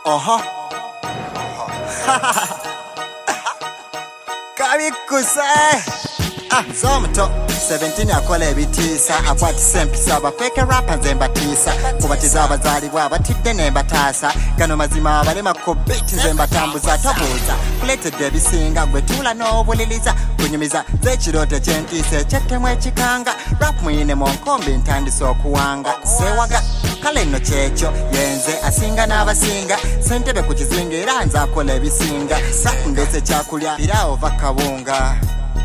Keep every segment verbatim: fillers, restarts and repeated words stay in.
Oho. Kabikuse. Ah, zomuto seventeen akola ebitiisa akwatisa empisa abafeke rapa nze mbatiisa kubatiza abazaalibwa abatidde ne mbataasa gano mazima abalema kobiti nze mbatambuza tobuuza kuleetedde ebisinga gwe tuula n'obuliriza kunyumiza nze ekirooto kyentiisa ekyettemu ekikanga rap muyine mu nkombi ntandisa okuwanga seewaga kale nno kyekyo yenze asinga n'abasinga sentebe ku kizinga era nze akola ebisinga rap ndese kyakulya era ova kabunga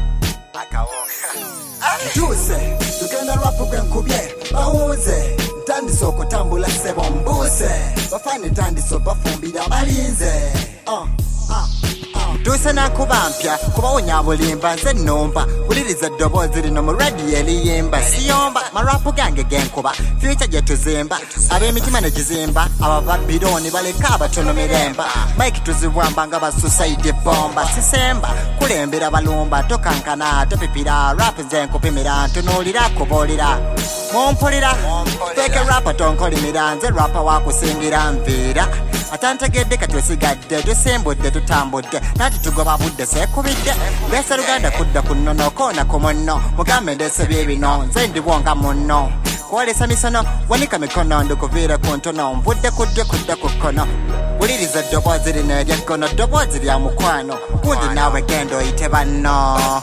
Duse, tugenda rap gwenkubye bawuze ntandise okutambula ssebo mbuuse bafani tandise bafumbira balinze uh, uh, uh. Duse nakuba mpya kubawonya bulimba nze nnumba wuliriza eddoboozi lino mu radio eriyimba siyomba marapu gange genkuba future gye tuzimba ab'emitima ne gizimba abava bironi baleka abatono miremba mike tuzibwamba nga basuicide bomba sisemba kulembera balumba tokankana topipira rap nze nkupimira ntunuulira kubuulira mumpulira feke rapa tonkolimira nze rapa wakusingira nviira atantegedde kati osigadde tusimbudde tutambudde nati tugoba budde seekubidde leesa luganda kudda ku nnono koona ku munno mugambe ndese byebino nze ndibwonga munno kwolesa misono wanika mikono ndikuviire ku ntono nvudde kuddwe kudde ku kkono wuliriza eddoboozi lino eryeggono ddoboozi lya mukwano gundi naawe genda oyite banno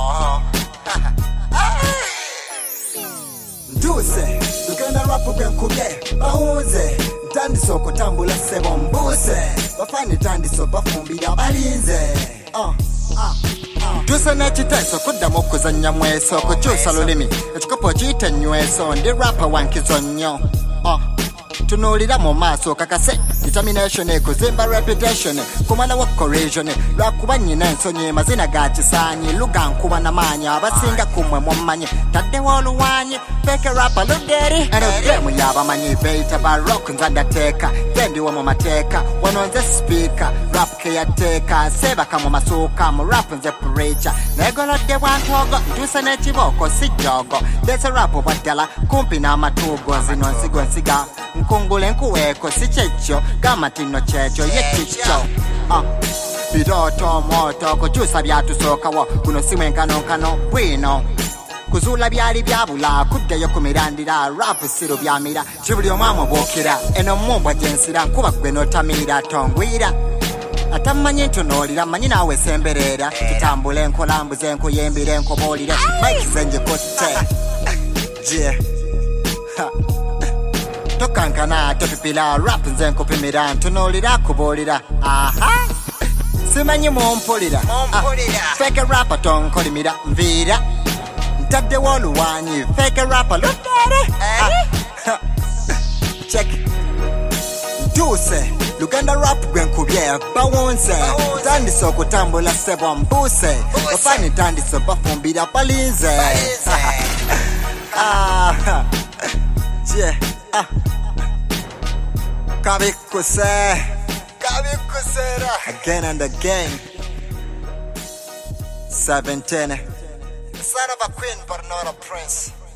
Duse, tugenda rap gwenkubye bawuze ntandise okutambula ssebo mbuuse bafani tandise bafumbira balinze uh, uh, uh. Duse n'ekiteeso kuddamu okuzannya mweso okukyusa lulimi ekikopo kiyita ennyweso ndi rapa wankizo nnyo uh. Tunuulira mu maaso kakase determination ekuzimba reputation kumala wa corrosion lwakuba nnyina ensonyi mazina ga kisaanyi lugankuba n'amaanyi abasinga kumwe mummanyi taddewo oluwanyi feke rapa luderi eno gemu y'abamanyi beeyita ba rock nze ndateeka gendiwo mu mateeka wano nze speaker rap ke yateeka seebaka mu masuuka mu rap nze preacher neegolodde bwantogo ntuuse n'ekibooko si jogo ndese rap bwaddala kumpi n'amatuugo zino nsigo nsiga nkungule nkuweeko si kyekyo gamatino kyekyo ye kikyo uh. Birooto moto kukyusa byatusookawo kuno si mwenkanonkano bwino kuzuula byali byabula kuddeyo ku mirandira rap siru byamira kibuli omwamu buukira eno mumbwa gyensira nkuba gwe n'otamiira tongwira atamanyi ntunuulira manyi naawe sembereera tutambule enkolambuze enkuyimbire enkobuulire mike ze ngikutte je tokankana topipira rap nze nkupimira ntunuulira kubuulira aha simanyi mumpulira feke rapa tonkolimira nviira ntaddewo oluwanyi feke rapa ludere check Duse Luganda rap gwenkubye bawunze tandise okutambula ssebo mbuuse bafani tandise bafumbira balinze je Kabikuse Kabikusera again and again seventeen son of a queen but not a prince.